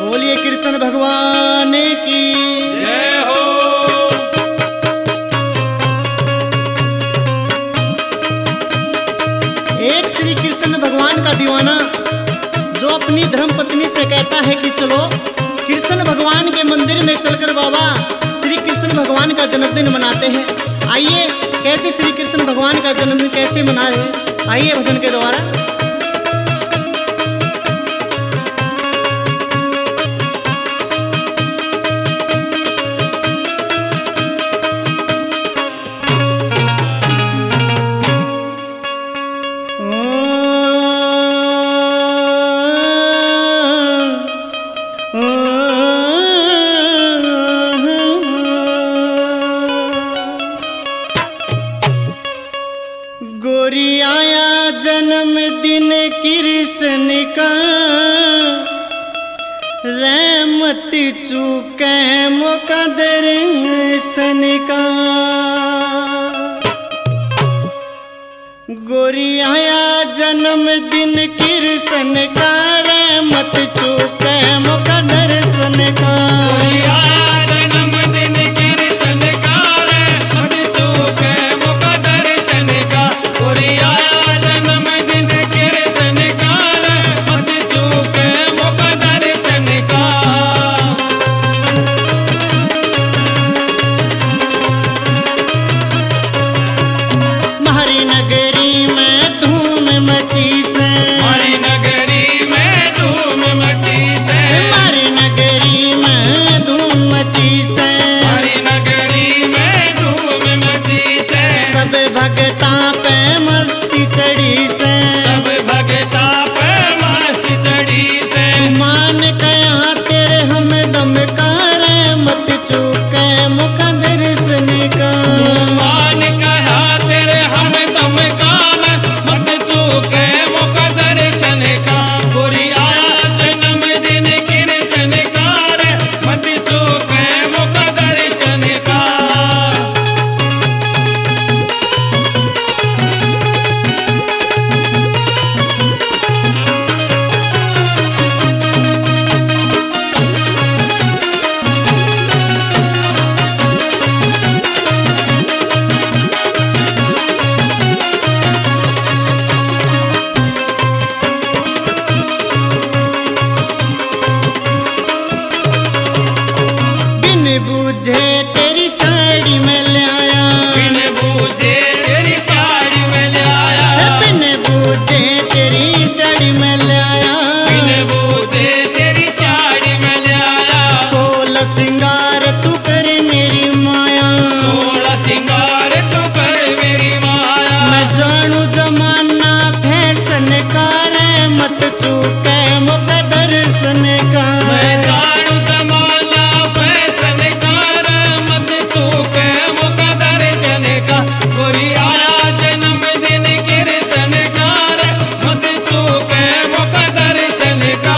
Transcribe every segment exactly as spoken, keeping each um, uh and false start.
बोलिए कृष्ण भगवान की जय हो। एक श्री कृष्ण भगवान का दीवाना जो अपनी धर्म पत्नी से कहता है कि चलो कृष्ण भगवान के मंदिर में चलकर बाबा श्री कृष्ण भगवान का जन्मदिन मनाते हैं। आइए कैसे श्री कृष्ण भगवान का जन्मदिन कैसे मना रहे हैं, आइए भजन के द्वारा। गोरी आया जन्मदिन कृष्ण का, रहमत चूके मुकद्दर सन का। गोरी आया जन्मदिन कृष्ण का, रहमत चूके मुकद्दर सन का। बूझे तेरी साड़ी में ले आया, बिन बूझे तेरी साड़ी में ले आया, बिन बूझे तेरी साड़ी में ले आया, बिन बूझे तेरी साड़ी में ले आया। सोलह सिंगार तू कर मेरी माया, सोलह सिंगार तू कर मेरी माया। मैं जानू जमाना फैशन का, रहमत चूके मुकद्दर सन का। मैं जानू जमाना फैशन का, रहमत चूके मुकद्दर सन का। गोरी आया जन्मदिन कृष्ण का, रहमत चूके मुकद्दर सन का।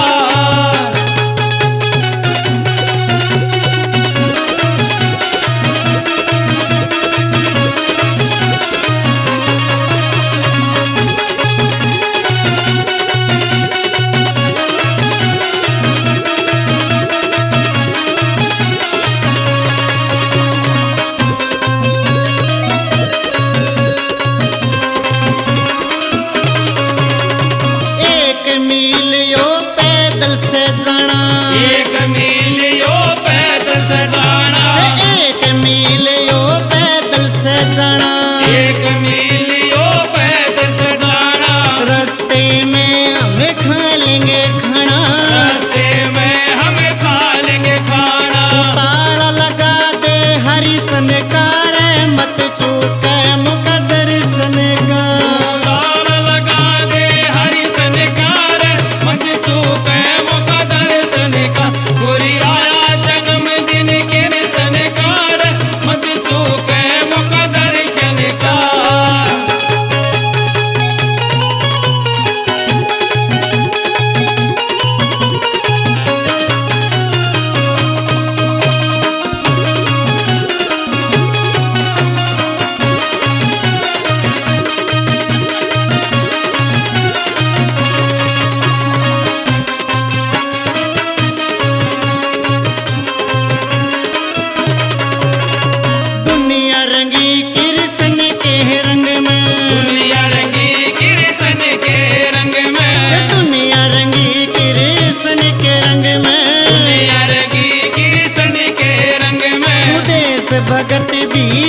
मील यो पैदल से जाना, एक मील यो पैदल से जाना, एक मील यो पैदल से जाना, एक मील यो पैदल से जाना। रास्ते में हम खा लेंगे खाना, रास्ते में हम खा लेंगे खाना। ताला लगा दे हरी सन का, रहमत चूके मुकद्दर सन का। ताला लगा दे हरी सन का, रहमत चूके मुकद्दर सन का। गोरी जगत भी